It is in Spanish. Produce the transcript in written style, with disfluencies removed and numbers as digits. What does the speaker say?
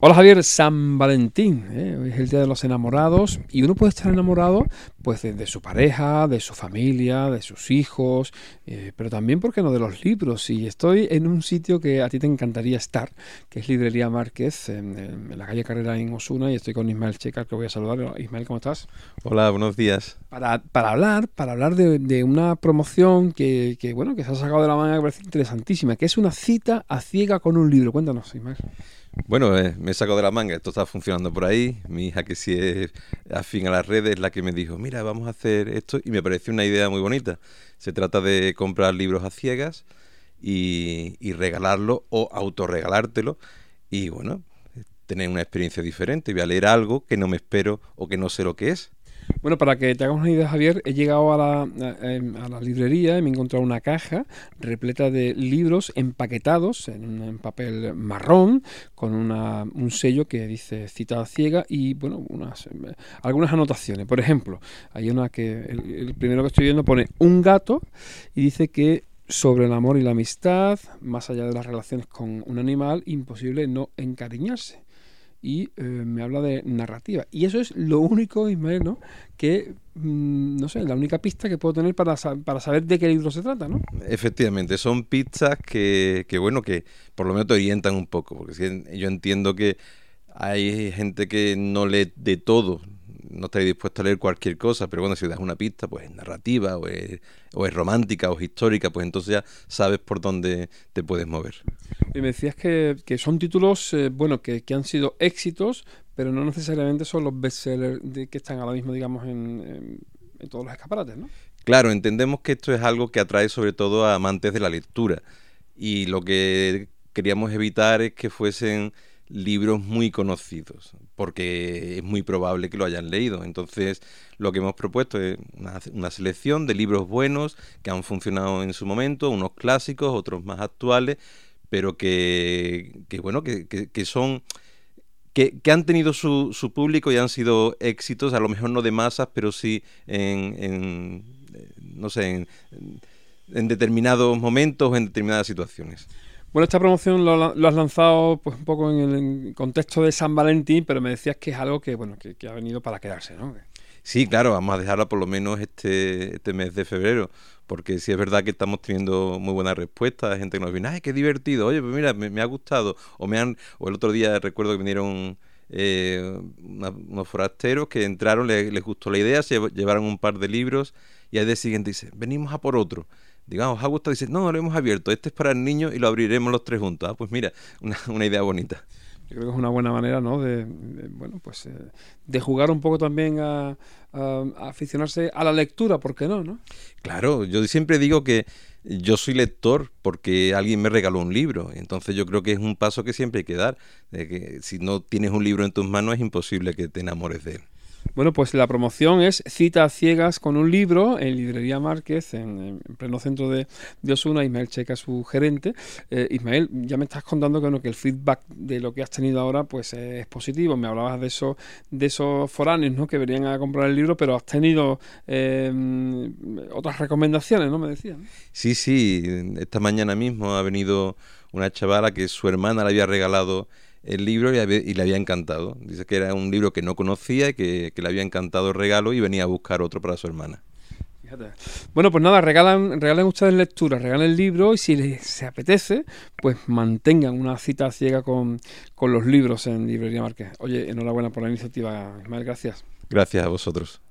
Hola Javier, San Valentín, ¿eh? Hoy es el Día de los Enamorados y uno puede estar enamorado pues de su pareja, de su familia, de sus hijos, pero también, ¿por qué no?, de los libros. Y estoy en un sitio que a ti te encantaría estar, que es Librería Márquez, en la calle Carrera en Osuna, y estoy con Ismael Checa, que voy a saludar. Ismael, ¿cómo estás? Hola, buenos días. Para hablar de una promoción bueno, que se ha sacado de la manga, que parece interesantísima, que es una cita a ciega con un libro. Cuéntanos, Ismael. Bueno, me he sacado de la manga, esto está funcionando por ahí. Mi hija, que sí es afín a las redes, es la que me dijo, mira, vamos a hacer esto, y me pareció una idea muy bonita. Se trata de comprar libros a ciegas y regalarlo o autorregalártelo y bueno, tener una experiencia diferente. Voy a leer algo que no me espero o que no sé lo que es. Bueno, para que te hagas una idea, Javier, he llegado a la librería y me he encontrado una caja repleta de libros empaquetados en papel marrón con un sello que dice cita ciega y, bueno, algunas anotaciones. Por ejemplo, hay una que el primero que estoy viendo pone un gato y dice que sobre el amor y la amistad, más allá de las relaciones con un animal, imposible no encariñarse y me habla de narrativa. Y eso es lo único, Ismael, ¿no?, que, no sé, la única pista que puedo tener para saber de qué libro se trata, ¿no? Efectivamente, son pistas que bueno, que por lo menos te orientan un poco, porque yo entiendo que hay gente que no lee de todo, no está dispuesto a leer cualquier cosa, pero bueno, si das una pista, pues es narrativa, o es romántica, o es histórica, pues entonces ya sabes por dónde te puedes mover. Y me decías que son títulos, bueno, que han sido éxitos, pero no necesariamente son los bestsellers que están ahora mismo, digamos, en todos los escaparates, ¿no? Claro, entendemos que esto es algo que atrae sobre todo a amantes de la lectura, y lo que queríamos evitar es que fuesen libros muy conocidos, porque es muy probable que lo hayan leído. Entonces, lo que hemos propuesto es una selección de libros buenos que han funcionado en su momento, unos clásicos, otros más actuales, pero bueno, que son que han tenido su público y han sido éxitos, a lo mejor no de masas, pero sí no sé, en determinados momentos o en determinadas situaciones. Bueno, esta promoción lo has lanzado pues un poco en el contexto de San Valentín, pero me decías que es algo que, bueno, que ha venido para quedarse, ¿no? Sí, claro, vamos a dejarla por lo menos este mes de febrero, porque sí es verdad que estamos teniendo muy buena respuesta, hay gente que nos viene, ¡ay, qué divertido! Oye, pues mira, me ha gustado. O el otro día recuerdo que vinieron unos forasteros que entraron, les gustó la idea, se llevaron un par de libros y al día siguiente dice, venimos a por otro. Digamos, ¿os ha gustado? Dice, no, lo hemos abierto, este es para el niño y lo abriremos los tres juntos. Ah, pues mira, una idea bonita. Yo creo que es una buena manera, ¿no?, bueno, pues de jugar un poco también a aficionarse a la lectura, ¿por qué no, no? Claro, yo siempre digo que yo soy lector porque alguien me regaló un libro, entonces yo creo que es un paso que siempre hay que dar, de que si no tienes un libro en tus manos es imposible que te enamores de él. Bueno, pues la promoción es cita a ciegas con un libro en Librería Márquez, en pleno centro de Osuna. Ismael Checa, su gerente. Ismael, ya me estás contando que, bueno, que el feedback de lo que has tenido ahora pues es positivo. Me hablabas de esos foráneos, ¿no?, que venían a comprar el libro, pero has tenido otras recomendaciones, ¿no?, me decías, ¿no? Sí, sí, esta mañana mismo ha venido una chavala que su hermana le había regalado el libro y le había encantado. Dice que era un libro que no conocía y que le había encantado el regalo y venía a buscar otro para su hermana. Fíjate. Bueno, pues nada, regalen ustedes lectura, regalen el libro y si les apetece, pues mantengan una cita ciega con los libros en Librería Márquez. Oye, enhorabuena por la iniciativa, Ismael, gracias. Gracias a vosotros.